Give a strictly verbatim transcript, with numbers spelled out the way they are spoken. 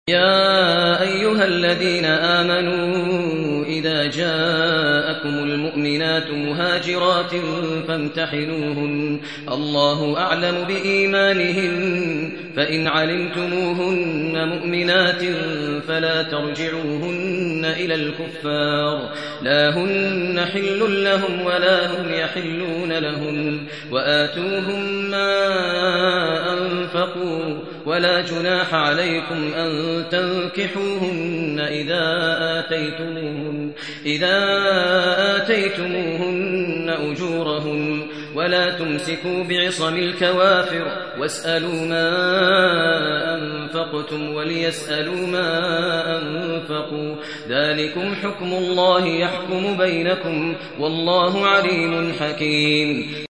يا أيها الذين آمنوا إذا جاءكم المؤمنات مهاجرات فامتحنوهن الله أعلم بإيمانهن فإن علمتموهن مؤمنات فلا ترجعوهن إلى الكفار لا هن حل لهم ولا هم يحلون لهم وآتوهم ما أنفقوا ولا جناح عليكم أن تنكحوهن إذا آتيتموهن, إذا آتيتموهن أجورهن ولا تمسكوا بعصم الكوافر واسألوا ما أنفقتم وليسألوا ما أنفقوا ذلكم حكم الله يحكم بينكم والله عليم حكيم.